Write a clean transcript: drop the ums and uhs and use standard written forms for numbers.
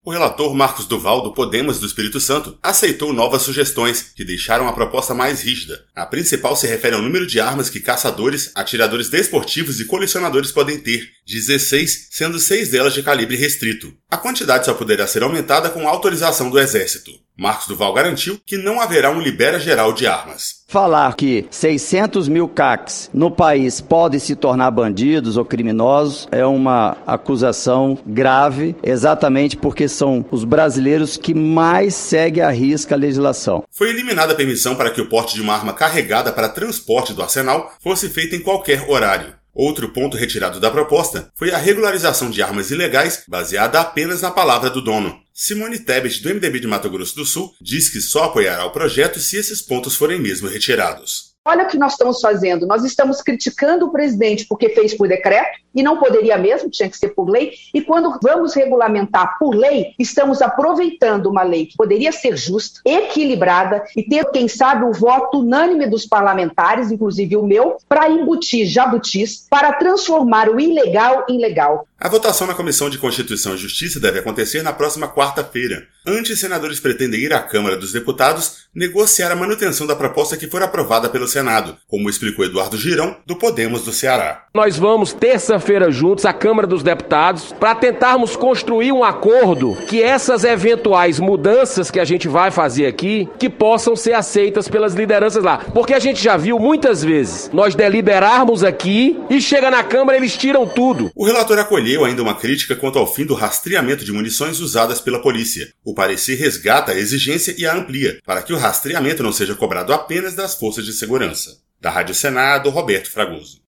O relator Marcos Duval, do Podemos do Espírito Santo, aceitou novas sugestões que deixaram a proposta mais rígida. A principal se refere ao número de armas que caçadores, atiradores desportivos e colecionadores podem ter, 16, sendo 6 delas de calibre restrito. A quantidade só poderá ser aumentada com autorização do Exército. Marcos Duval garantiu que não haverá um libera geral de armas. Falar que 600 mil CACs no país podem se tornar bandidos ou criminosos é uma acusação grave, exatamente porque são os brasileiros que mais seguem à risca a legislação. Foi eliminada a permissão para que o porte de uma arma carregada para transporte do arsenal fosse feito em qualquer horário. Outro ponto retirado da proposta foi a regularização de armas ilegais baseada apenas na palavra do dono. Simone Tebet, do MDB de Mato Grosso do Sul, diz que só apoiará o projeto se esses pontos forem mesmo retirados. Olha o que nós estamos fazendo, nós estamos criticando o presidente porque fez por decreto, e não poderia mesmo, tinha que ser por lei, e quando vamos regulamentar por lei, estamos aproveitando uma lei que poderia ser justa, equilibrada, e ter, quem sabe, o voto unânime dos parlamentares, inclusive o meu, para embutir jabutis, para transformar o ilegal em legal. A votação na Comissão de Constituição e Justiça deve acontecer na próxima quarta-feira. Antes, senadores pretendem ir à Câmara dos Deputados negociar a manutenção da proposta que for aprovada pelo Senado, como explicou Eduardo Girão, do Podemos do Ceará. Nós vamos, terça-feira, juntos à Câmara dos Deputados para tentarmos construir um acordo que essas eventuais mudanças que a gente vai fazer aqui, que possam ser aceitas pelas lideranças lá. Porque a gente já viu muitas vezes nós deliberarmos aqui e chega na Câmara e eles tiram tudo. O relator acolheu ainda uma crítica quanto ao fim do rastreamento de munições usadas pela polícia. O parecer resgata a exigência e a amplia, para que o rastreamento não seja cobrado apenas das forças de segurança. Da Rádio Senado, Roberto Fragoso.